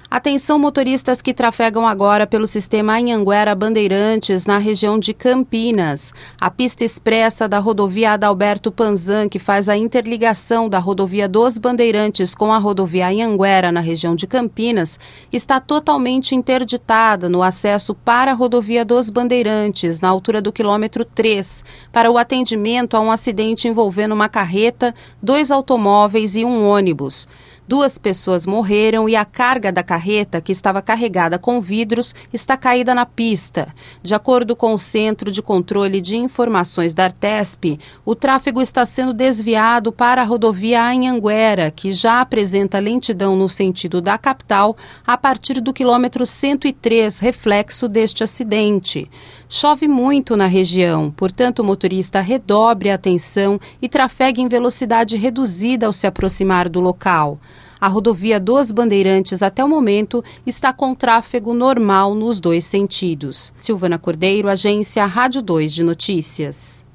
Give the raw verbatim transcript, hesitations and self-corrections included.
Atenção motoristas que trafegam agora pelo sistema Anhanguera Bandeirantes, na região de Campinas. A pista expressa da rodovia Adalberto Panzan, que faz a interligação da rodovia dos Bandeirantes com a rodovia Anhanguera, na região de Campinas, está totalmente interditada no acesso para a rodovia dos Bandeirantes, na altura do quilômetro três, para o atendimento a um acidente envolvendo uma carreta, dois automóveis e um ônibus. Duas pessoas morreram e a carga da carreta, que estava carregada com vidros, está caída na pista. De acordo com o Centro de Controle de Informações da Artesp, o tráfego está sendo desviado para a rodovia Anhanguera, que já apresenta lentidão no sentido da capital a partir do quilômetro cento e três, reflexo deste acidente. Chove muito na região, portanto o motorista redobre a atenção e trafegue em velocidade reduzida ao se aproximar do local. A rodovia dos Bandeirantes, até o momento, está com tráfego normal nos dois sentidos. Silvana Cordeiro, Agência Rádio dois de Notícias.